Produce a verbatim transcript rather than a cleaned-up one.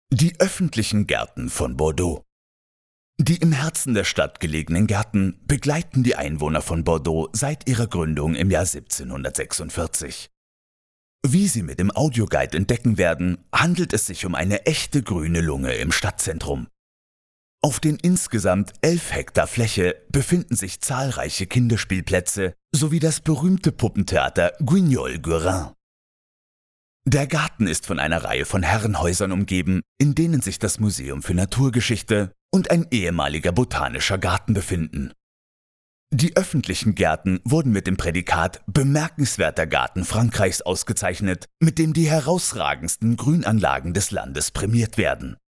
Die öffentlichen Gärten von Bordeaux. Die im Herzen der Stadt gelegenen Gärten begleiten die Einwohner von Bordeaux seit ihrer Gründung im Jahr siebzehnhundertsechsundvierzig. Wie Sie mit dem Audioguide entdecken werden, handelt es sich um eine echte grüne Lunge im Stadtzentrum. Auf den insgesamt elf Hektar Fläche befinden sich zahlreiche Kinderspielplätze sowie das berühmte Puppentheater Guignol-Guérin. Der Garten ist von einer Reihe von Herrenhäusern umgeben, in denen sich das Museum für Naturgeschichte und ein ehemaliger botanischer Garten befinden. Die öffentlichen Gärten wurden mit dem Prädikat »Bemerkenswerter Garten Frankreichs« ausgezeichnet, mit dem die herausragendsten Grünanlagen des Landes prämiert werden.